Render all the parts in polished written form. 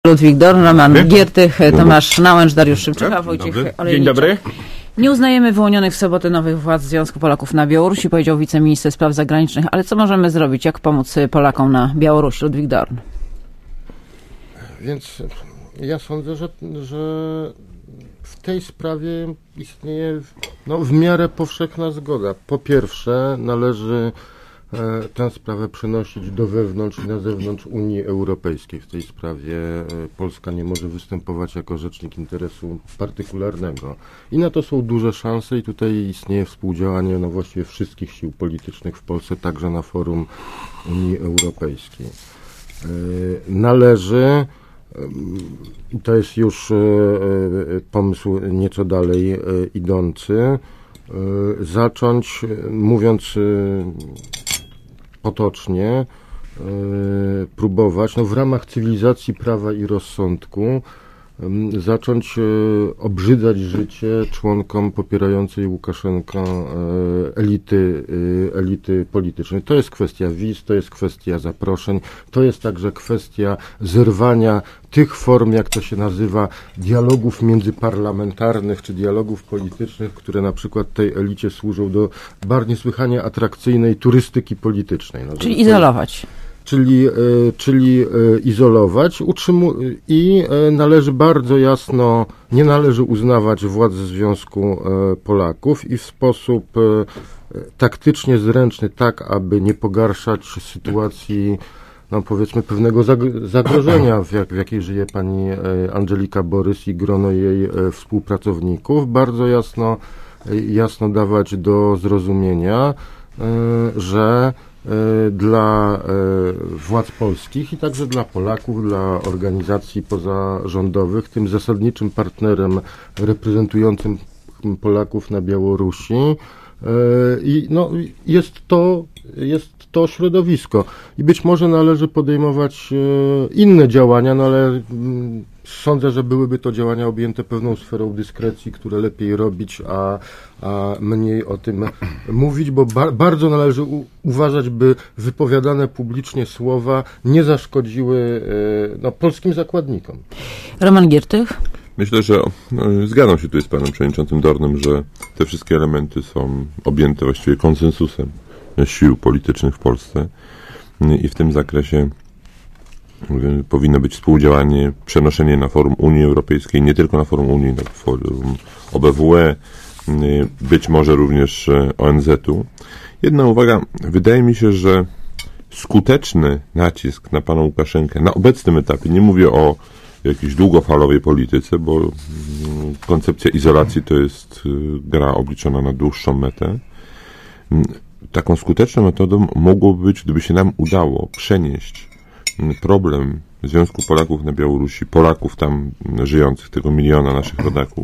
Ludwik Dorn, Roman Giertych, Tomasz Nałęcz, Dariusz Szymczycha, Wojciech Olejniczak. Dzień dobry. Nie uznajemy wyłonionych w sobotę nowych władz Związku Polaków na Białorusi, powiedział wiceminister spraw zagranicznych. Ale co możemy zrobić? Jak pomóc Polakom na Białorusi? Ludwik Dorn. Więc ja sądzę, że w tej sprawie istnieje w miarę powszechna zgoda. Po pierwsze, należy tę sprawę przenosić do wewnątrz i na zewnątrz Unii Europejskiej. W tej sprawie Polska nie może występować jako rzecznik interesu partykularnego. I na to są duże szanse i tutaj istnieje współdziałanie właściwie wszystkich sił politycznych w Polsce, także na forum Unii Europejskiej. Należy, i to jest już pomysł nieco dalej idący, zacząć, mówiąc potocznie, próbować w ramach cywilizacji prawa i rozsądku zacząć obrzydzać życie członkom popierającej Łukaszenkę elity politycznej. To jest kwestia wiz, to jest kwestia zaproszeń, to jest także kwestia zerwania tych form, jak to się nazywa, dialogów międzyparlamentarnych czy dialogów politycznych, które na przykład tej elicie służą do niesłychanie atrakcyjnej turystyki politycznej. Czyli izolować. Czyli izolować i należy bardzo jasno, nie należy uznawać władz Związku Polaków i w sposób taktycznie zręczny, tak aby nie pogarszać sytuacji, powiedzmy pewnego zagrożenia, w jakiej żyje pani Andżelika Borys i grono jej współpracowników, bardzo jasno dawać do zrozumienia, że dla władz polskich i także dla Polaków, dla organizacji pozarządowych, tym zasadniczym partnerem reprezentującym Polaków na Białorusi jest to środowisko. I być może należy podejmować inne działania, ale sądzę, że byłyby to działania objęte pewną sferą dyskrecji, które lepiej robić, a mniej o tym mówić, bo bardzo należy uważać, by wypowiadane publicznie słowa nie zaszkodziły polskim zakładnikom. Roman Giertych? Myślę, że zgadzam się tutaj z panem przewodniczącym Dornem, że te wszystkie elementy są objęte właściwie konsensusem sił politycznych w Polsce i w tym zakresie powinno być współdziałanie, przenoszenie na forum Unii Europejskiej, nie tylko na forum Unii, na forum OBWE, być może również ONZ-u. Jedna uwaga, wydaje mi się, że skuteczny nacisk na pana Łukaszenkę na obecnym etapie, nie mówię o jakiejś długofalowej polityce, bo koncepcja izolacji to jest gra obliczona na dłuższą metę. Taką skuteczną metodą mogłoby być, gdyby się nam udało przenieść problem Związku Polaków na Białorusi, Polaków tam żyjących, tego 1 miliona naszych rodaków,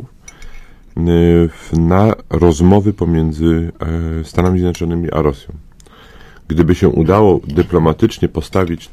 na rozmowy pomiędzy Stanami Zjednoczonymi a Rosją. Gdyby się udało dyplomatycznie postawić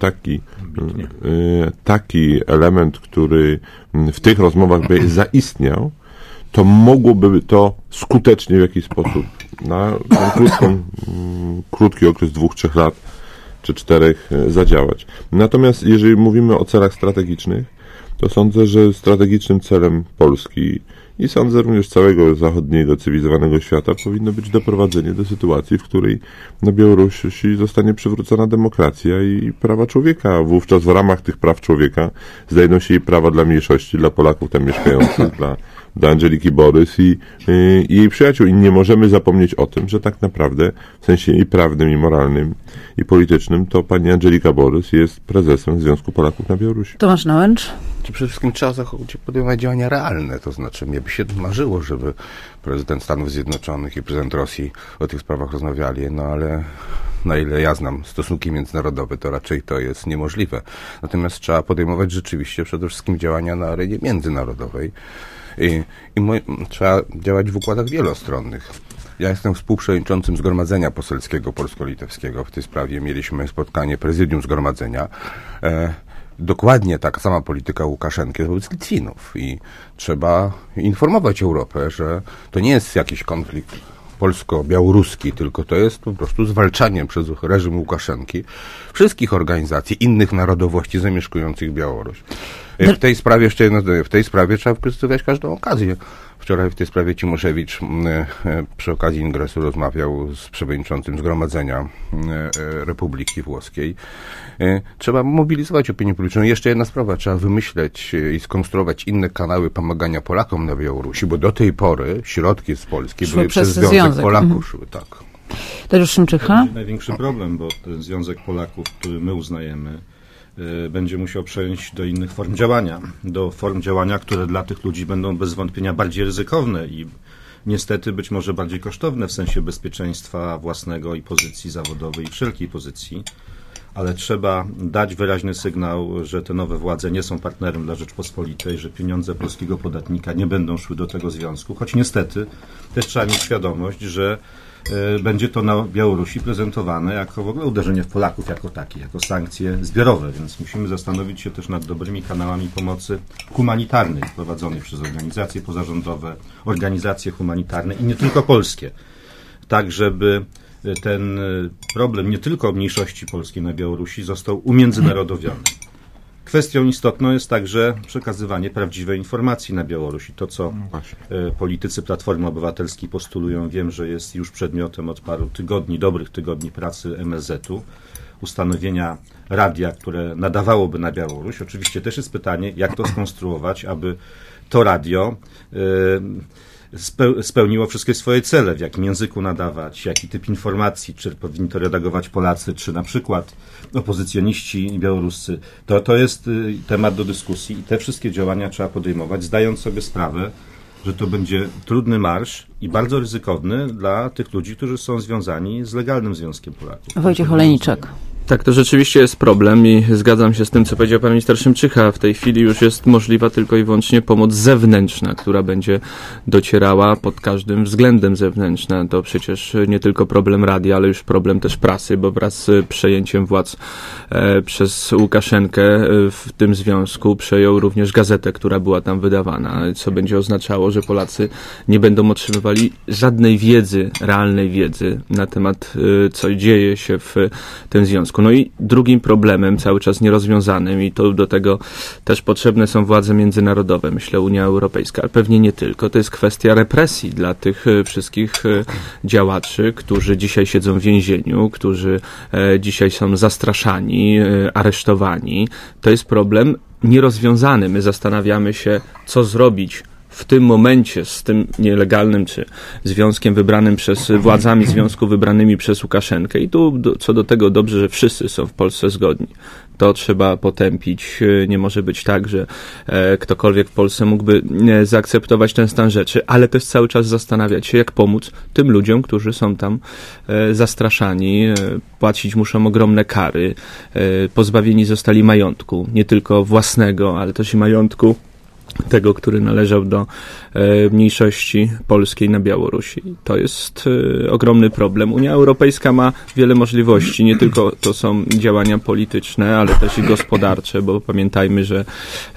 taki element, który w tych rozmowach by zaistniał, to mogłoby to skutecznie w jakiś sposób na krótki okres 2-3 lat czy 4 zadziałać. Natomiast jeżeli mówimy o celach strategicznych, to sądzę, że strategicznym celem Polski i sądzę również całego zachodniego, cywilizowanego świata powinno być doprowadzenie do sytuacji, w której na Białorusi zostanie przywrócona demokracja i prawa człowieka. Wówczas w ramach tych praw człowieka znajdą się i prawa dla mniejszości, dla Polaków tam mieszkających, dla Andżeliki Borys i jej przyjaciół. I nie możemy zapomnieć o tym, że tak naprawdę w sensie i prawnym, i moralnym, i politycznym to pani Andżelika Borys jest prezesem Związku Polaków na Białorusi. Tomasz Nałęcz? Przede wszystkim trzeba podejmować działania realne, to znaczy mnie by się marzyło, żeby prezydent Stanów Zjednoczonych i prezydent Rosji o tych sprawach rozmawiali, ale na ile ja znam stosunki międzynarodowe, to raczej to jest niemożliwe. Natomiast trzeba podejmować rzeczywiście przede wszystkim działania na arenie międzynarodowej i trzeba działać w układach wielostronnych. Ja jestem współprzewodniczącym Zgromadzenia Poselskiego Polsko-Litewskiego. W tej sprawie mieliśmy spotkanie prezydium Zgromadzenia. Dokładnie taka sama polityka Łukaszenki wobec Litwinów i trzeba informować Europę, że to nie jest jakiś konflikt polsko-białoruski, tylko to jest po prostu zwalczanie przez reżim Łukaszenki wszystkich organizacji innych narodowości zamieszkujących Białoruś. W tej sprawie, jeszcze jedno zdanie, w tej sprawie trzeba wykorzystywać każdą okazję. Wczoraj w tej sprawie Cimoszewicz przy okazji ingresu rozmawiał z przewodniczącym Zgromadzenia Republiki Włoskiej. Trzeba mobilizować opinię publiczną. Jeszcze jedna sprawa, trzeba wymyśleć i skonstruować inne kanały pomagania Polakom na Białorusi, bo do tej pory środki z Polski były przez Związek Polaków. Szły, tak. Dariusz Szymczycha? Największy problem, bo ten Związek Polaków, który my uznajemy, będzie musiał przejść do innych form działania. Do form działania, które dla tych ludzi będą bez wątpienia bardziej ryzykowne i niestety być może bardziej kosztowne w sensie bezpieczeństwa własnego i pozycji zawodowej i wszelkiej pozycji. Ale trzeba dać wyraźny sygnał, że te nowe władze nie są partnerem dla Rzeczpospolitej, że pieniądze polskiego podatnika nie będą szły do tego związku, choć niestety też trzeba mieć świadomość, że będzie to na Białorusi prezentowane jako w ogóle uderzenie w Polaków jako takie, jako sankcje zbiorowe, więc musimy zastanowić się też nad dobrymi kanałami pomocy humanitarnej prowadzonej przez organizacje pozarządowe, organizacje humanitarne i nie tylko polskie, tak żeby ten problem nie tylko mniejszości polskiej na Białorusi został umiędzynarodowiony. Kwestią istotną jest także przekazywanie prawdziwej informacji na Białorusi. To, co politycy Platformy Obywatelskiej postulują, wiem, że jest już przedmiotem od paru tygodni, dobrych tygodni pracy MSZ-u, ustanowienia radia, które nadawałoby na Białoruś. Oczywiście też jest pytanie, jak to skonstruować, aby to radio spełniło wszystkie swoje cele, w jakim języku nadawać, jaki typ informacji, czy powinni to redagować Polacy, czy na przykład opozycjoniści białoruscy. To jest temat do dyskusji i te wszystkie działania trzeba podejmować, zdając sobie sprawę, że to będzie trudny marsz i bardzo ryzykowny dla tych ludzi, którzy są związani z legalnym Związkiem Polaków. Wojciech Olejniczak. Tak, to rzeczywiście jest problem i zgadzam się z tym, co powiedział pan minister Szymczycha. W tej chwili już jest możliwa tylko i wyłącznie pomoc zewnętrzna, która będzie docierała pod każdym względem zewnętrzna. To przecież nie tylko problem radia, ale już problem też prasy, bo wraz z przejęciem władz przez Łukaszenkę w tym związku przejął również gazetę, która była tam wydawana, co będzie oznaczało, że Polacy nie będą otrzymywali żadnej wiedzy, realnej wiedzy na temat, co dzieje się w tym związku. No i drugim problemem, cały czas nierozwiązanym, i to do tego też potrzebne są władze międzynarodowe, myślę Unia Europejska, ale pewnie nie tylko, to jest kwestia represji dla tych wszystkich działaczy, którzy dzisiaj siedzą w więzieniu, którzy dzisiaj są zastraszani, aresztowani. To jest problem nierozwiązany. My zastanawiamy się, co zrobić w tym momencie z tym nielegalnym, czy związkiem wybranym przez władzami związku wybranymi przez Łukaszenkę. I tu co do tego dobrze, że wszyscy są w Polsce zgodni. To trzeba potępić. Nie może być tak, że ktokolwiek w Polsce mógłby zaakceptować ten stan rzeczy, ale też cały czas zastanawiać się, jak pomóc tym ludziom, którzy są tam zastraszani, płacić muszą ogromne kary, pozbawieni zostali majątku, nie tylko własnego, ale też i majątku tego, który należał do mniejszości polskiej na Białorusi. To jest ogromny problem. Unia Europejska ma wiele możliwości. Nie tylko to są działania polityczne, ale też i gospodarcze, bo pamiętajmy, że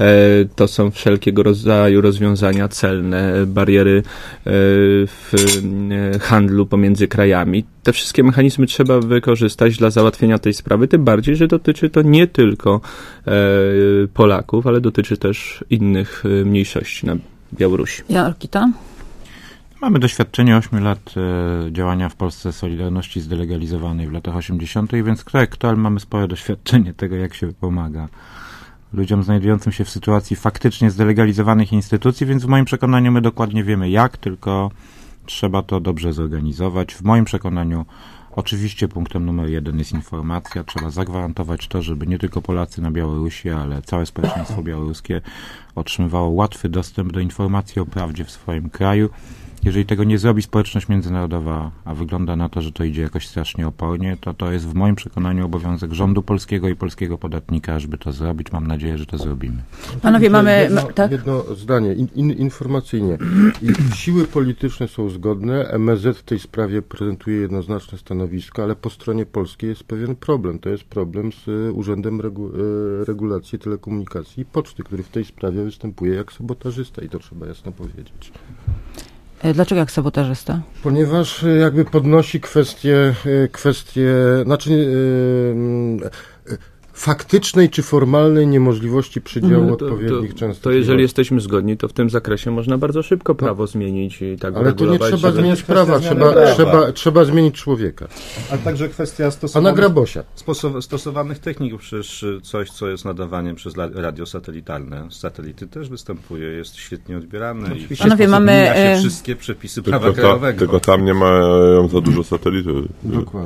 to są wszelkiego rodzaju rozwiązania celne, bariery w handlu pomiędzy krajami. Te wszystkie mechanizmy trzeba wykorzystać dla załatwienia tej sprawy, tym bardziej, że dotyczy to nie tylko Polaków, ale dotyczy też innych mniejszości na Białorusi. Jarkita? Mamy doświadczenie 8 lat działania w Polsce Solidarności zdelegalizowanej w latach 80., więc kto, ale mamy spore doświadczenie tego, jak się pomaga ludziom znajdującym się w sytuacji faktycznie zdelegalizowanych instytucji, więc w moim przekonaniu my dokładnie wiemy jak, tylko trzeba to dobrze zorganizować. W moim przekonaniu oczywiście punktem numer 1 jest informacja. Trzeba zagwarantować to, żeby nie tylko Polacy na Białorusi, ale całe społeczeństwo białoruskie otrzymywało łatwy dostęp do informacji o prawdzie w swoim kraju. Jeżeli tego nie zrobi społeczność międzynarodowa, a wygląda na to, że to idzie jakoś strasznie opornie, to jest w moim przekonaniu obowiązek rządu polskiego i polskiego podatnika, żeby to zrobić. Mam nadzieję, że to zrobimy. Panowie, mamy... Jedno zdanie, informacyjnie. Siły polityczne są zgodne, MSZ w tej sprawie prezentuje jednoznaczne stanowisko, ale po stronie polskiej jest pewien problem. To jest problem z Urzędem Regulacji Telekomunikacji i Poczty, który w tej sprawie występuje jak sabotażysta i to trzeba jasno powiedzieć. Dlaczego jak sabotażysta? Ponieważ jakby podnosi kwestie znaczy faktycznej czy formalnej niemożliwości przydziału odpowiednich częstotliwości. To jeżeli jesteśmy zgodni, to w tym zakresie można bardzo szybko prawo zmienić i tak ale tu nie trzeba zmieniać prawa, trzeba zmienić człowieka. A także kwestia stosowanych technik, przecież coś, co jest nadawaniem przez radio satelitarne. Z satelity też występuje, jest świetnie odbierane i Panowie, mamy się wszystkie przepisy prawa krajowego. Tylko tam nie mają za dużo satelitów. Dokładnie.